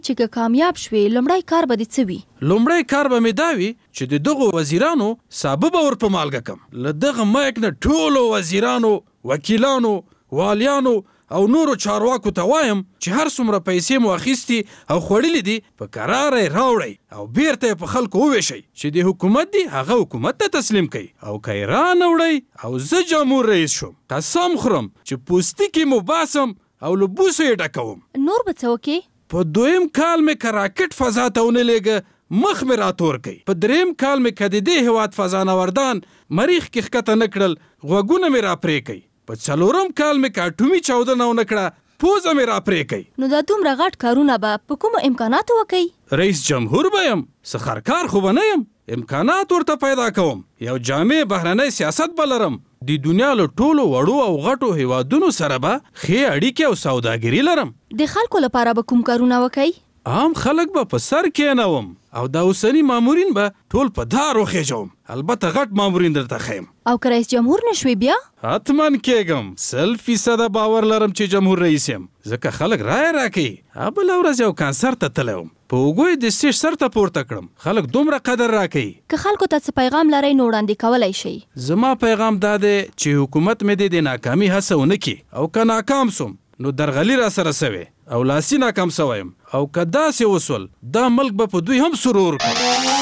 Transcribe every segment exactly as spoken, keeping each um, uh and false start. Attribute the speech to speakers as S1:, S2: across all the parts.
S1: چې که کامیاب شوې لومړی کار به دې څه وي؟
S2: لومړی کار به مې دا وي چې د دغو وزیرانو سابه به ور په مالګه کم. له دغه مایک نه ټولو وزیرانو، وکیلانو، والیانو او نورو چارواکو ته وایم چې هر څومره پیسې مو اخیستي او خوړلې دي په قراره یې راوړئ او بیرته یې په خلکو وویشئ چې د حکومت دی هغه حکومت ته تسلیم کړئ. او که یې رانه او زه جمهور رئیس شوم، قسم خورم چې پوستکي مو باسم او له بوسو یې ډکوم.
S1: نور به څه وکې؟
S2: په دویم کال مې که راکټ فضا ته ونه لیږه مخ مې راتور کوي. په دریم کال مې که د دې هېواد فضانوردان مریخ کې ښکته نه کړل غوږونه مې راپرې کوي. په څلورم کال مې که اټومي چاودنه ونه کړه پوزه مې راپرې کوي.
S1: نو دا دومره غټ کارونه به په کومو امکاناتو وکئ؟
S2: رئیس جمهور به یم، سخرکار خو به نه یم. امکانات ورته پیدا کوم. یو جامع بهرنی سیاست به لرم. د دنیا له ټولو وړو او غټو هیوادونو سره به ښې اړیکې او سوداګري لرم.
S1: د خلکو لپاره به کوم کارونه وکئ؟
S2: عام خلک به په سر کېنوم او دا اوسني مامورین به ټول په دار وخېجوم. البته غټ مامورین درته ښیم.
S1: او که رئیس جمهور نه شوې بیا؟
S2: حتما کېږم. سل فیصده باور لرم چې جمهور رئیس یم، ځکه خلک رایه راکوي. بله ورځ یو کانسرت ته تللی وم، په اوږو یې د سټیج سر ته پورته کړم. خلک دومره قدر راکوي.
S1: که خلکو ته څه پیغام لرئ نو وړاندې کولی شئ.
S2: زما پیغام دا دی چې حکومت مې دې د ناکامي هڅه ونه کړي او که ناکام سوم نو درغلي را سره سوې او لاسي ناکام سوی یم او که داسې وسول دا ملک به په دوی هم سرور کړو.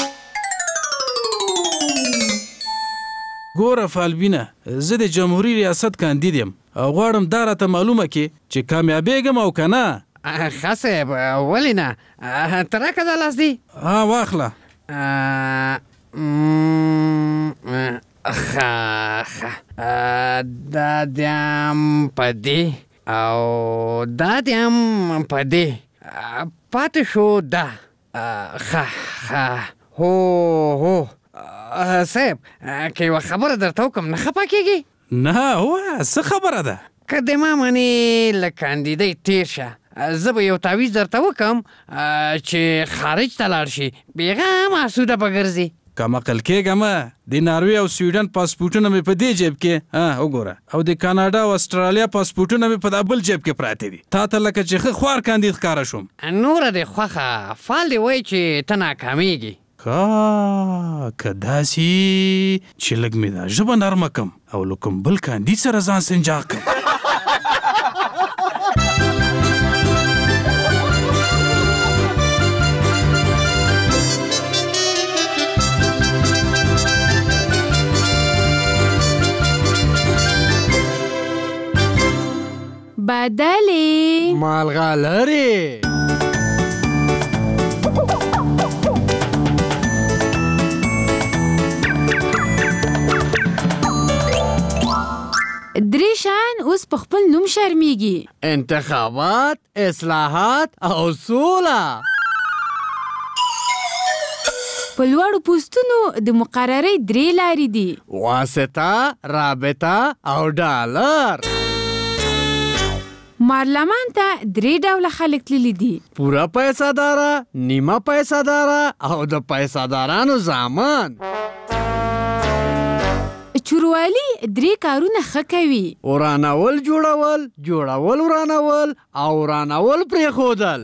S2: ګوره فالبینه، زه د جمهوري ریاست کاندید یم او غواړم دا راته معلومه کړي چې کامیابېږم او که نه.
S3: ښه صاحب، ولې نه؟ ته راکړه دا لاس دی.
S2: ها واخله.
S3: ښه ښه، دا دې هم په دې او دا دې هم په دې پاتې شو دا. ښه ښه، هو هو صاحب، که یوه خبره درته وکړم نه خفه کېږي؟
S2: نه ووایه، څه خبره ده؟
S3: که د ما منې له کاندیدۍ تېر شه، زه به یو تعویض درته وکړم چې خارج ته لاړ شي، بېغه هم آسوده به ګرځي.
S2: کم عقل کېږمه، د ناروې او سویډن پاسپورټونه مې په دې جیب کې، ها وګوره، او د کاناډا او استرالیا پاسپورټونه مې په دا بل جیب کې پراته دي. تا ته لکه چې ښه خوار کاندید ښکاره شوم.
S3: نوره دې خوښه، فال دې وایي چې ته ناکامېږي.
S2: کا که داسې چې لږ مې دا ژبه نرمه کم او له کوم بل کاندید سره ځان سنجاق کم.
S1: بدلې
S3: مالغالرې
S4: درې شیان اوس په خپل نوم شرمېږي:
S3: انتخابات، اصلاحات او سوله.
S4: په لوړو پوستونو د مقررۍ درې لارې دي:
S3: واسطه، رابطه او ډالر.
S4: مارلمان ته درې ډوله خلک تللي دي:
S3: پوره پیسه داره، نیمه پیسه داره او د پیسه دارانو زامن.
S4: چوروالي درې کارونه ښه کوي:
S3: ورانول جوړول، جوړول ورانول او ورانول پرېښودل.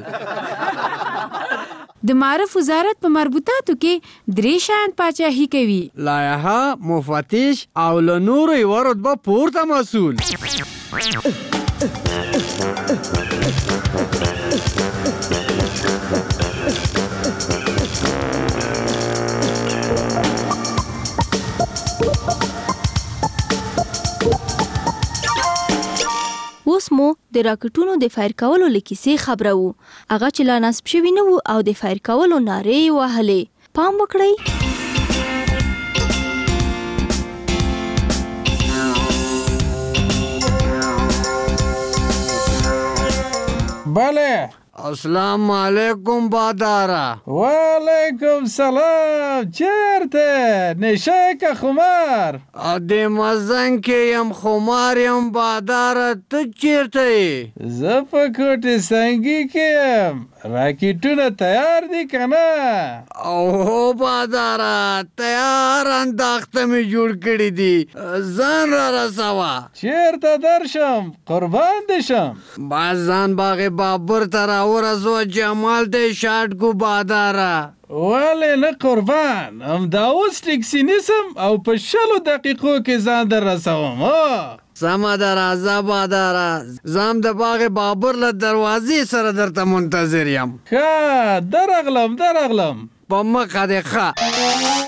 S4: د معرف وزارت په مربوطاتو کې درې شیان پاچاهي کوي:
S3: لایحه، مفتش او له نورو یوه رتبه پورته مسؤل.
S1: اوس مو د راکټونو د فایر کولو له کیسې خبره وو. هغه چې لا نصب شوي نه وو او د فایر کولو نارې یې وهلې. پام وکړئ.
S2: بله.
S3: السلام علیکم باداره.
S2: وعلیکم سلام. چیرته؟ نشه که خمار؟
S3: د مزنګ کې یم، خمار یم باداره. ته چیرته یې؟
S2: زه په کوټې سنګي کې یم. راکټونه تیار دي که نه؟
S3: اوهو باداره، تیار انداخته مې جوړ کړي دي، ځان را رسوه.
S2: چیرته درشم؟ قربان دې شم.
S3: باز ځان باغ بابر ته را ورځو جمال دی شاټ کو باداره.
S2: ولې نه قربان، همدا اوس ټیکسي نیسم او په شلو دقیقو کې ځان در رسوم.
S3: سمه ده راځه باداره، زه هم د باغ بابر له دروازې سره درته منتظر یم.
S2: ښه درغلم درغلم.
S3: په مخه دې ښه.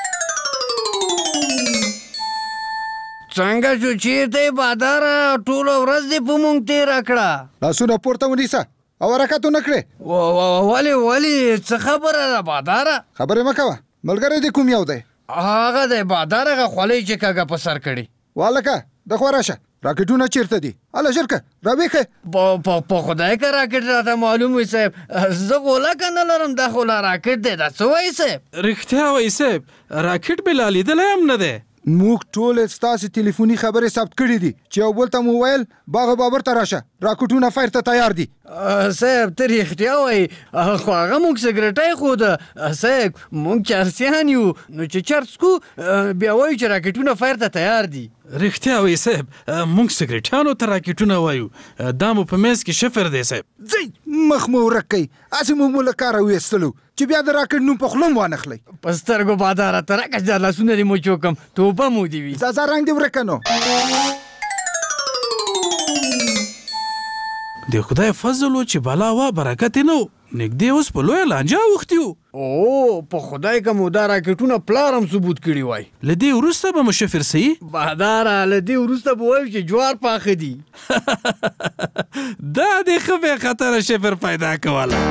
S3: څنګه شو چیرته باداره؟ ټوله ورځ دې په مونږ تېره کړه.
S5: لاسونه پورته ونیسه او حرکت ونه کړې.
S3: ولې ولې څه خبره ده باداره؟
S5: خبرې مه کوه، ملګری دې کوم یو دی؟
S3: هغه دی باداره، هغه خولۍ چې کږه په سر کړي.
S5: والکه د خوا راشه، راکټونه چیرته دي؟ هله ژر که راویښه.
S3: په خدای که راکټ راته معلوم وي صاحب، زه غولکه نه لرم، دا خو لا راکټ دی. دا څه وایي صاحب؟
S2: رښتیا وایي صاحب، راکټ مې لا لیدلی هم نه دی.
S5: موږ ټول ستاسې تلیفوني خبرې ثبت کړي دي چې یو بل ته مو ویل باغ بابر ته راشه، راکټونه فایر ته تیار دي.
S3: صاحب ته رښتیا وایي، خو هغه موږ سګرټی ښوده صاحب، موږ چرسیان یو، نو چې چرس کو بیا وایو چې راکټونه فایر ته تیار دي.
S2: رښتیا وایي صاحب، موږ سګرټیانو ته راکټونه وایو، دا مو په منځ کې شفر دی صاحب.
S5: ځئ مخ مو ورک کوئ، هسې موږ مو له کاره ویستلو چې بیا د راکټ نوم په خوله م وانخلئ.
S3: په سترګو باداره ته راکړه چې دا لاسونه دې مو چوکم، توبه مو دې وي.
S5: ځه ځه رنګ دې ورکه نو.
S2: د خدای فضل و چې بلا وا برکت یې نه و، نږدې اوس په لویه لانجه اوښتي وو.
S3: او په خدای که مو دا راکټونه پلار هم ثبوت کړي وای.
S2: له دې وروسته به مو شفر سي
S3: باداره، له دې وروسته به وایو چې جوار پاخه دي.
S2: دا دې ښه بې خطره شفر پیدا کوله.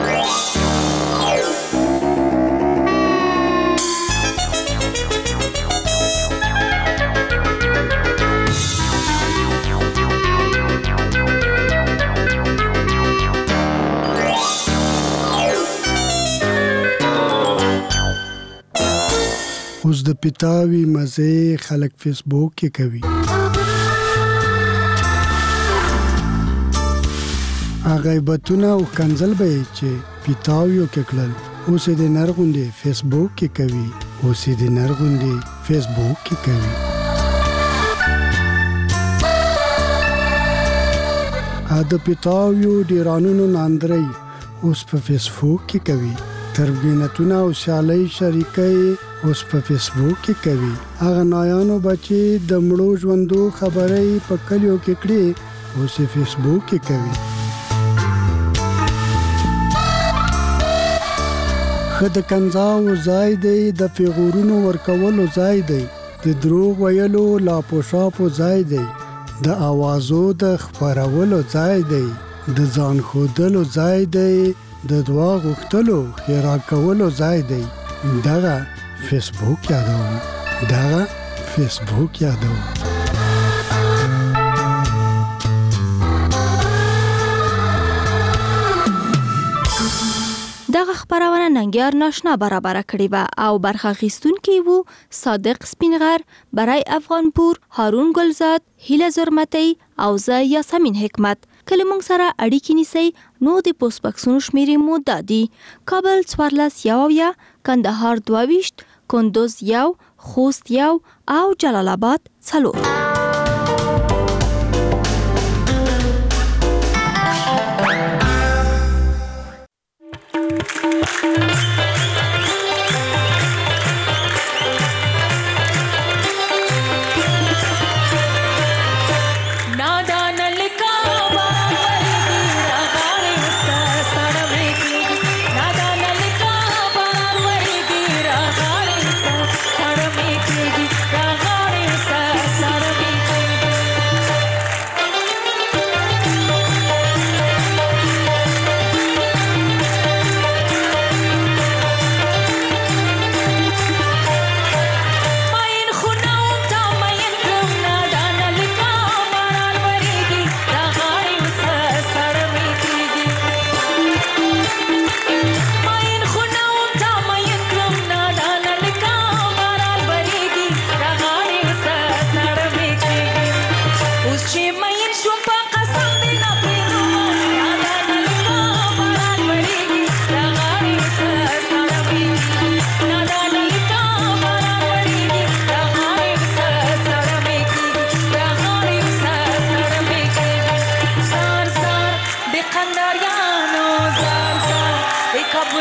S6: اوس د پیتاوي مزې خلک فیسبوک کې کوي. هغه غیبتونه او کنځل به چې پیتاویو کې کړل، اوس د نرغوندې فیسبوک کې کوي. اوس د نرغوندې فیسبوک کې کوي. ا د پیتاویو ډیرانونو ناندري اوس په فیسبوک کې کوي. تربینتونه او سیالۍ شریکۍ اوس په فیسبوک کې کوي. هغه نایانو بچي د مړو ژوندو خبرې په کلیو کې کړي، اوس یې فیسبوک کې کوي. ښه د کنځاو ځای دی، د پیغورونو ورکولو ځای دی، د دروغ ویلو لاپوشاپو ځای دی، د اوازو د خپرولو ځای دی، د ځان ښودلو ځای دی، د دعا غوښتلو ښېرا کولو ځای دی. دغه فیسبوک یادوم، دغه فیسبوک یادوم.
S1: دغه خبرونه ننګیار ناشنا برابر کړې و او برخه اخیستونکي وو صادق سپینغر، برای افغانپور، هارون ګلزاد، هیله زرمتی او زه یاسمین حکمت. کله مونږ سره اړیکې نیسئ نو د پوسټ بکسونو شمیرې مو دا دي: کابل څوارلس یو اویا، کندهار دوه ویشت، کندوز یو، خوست یو او جلال آباد څلور.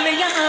S7: مليان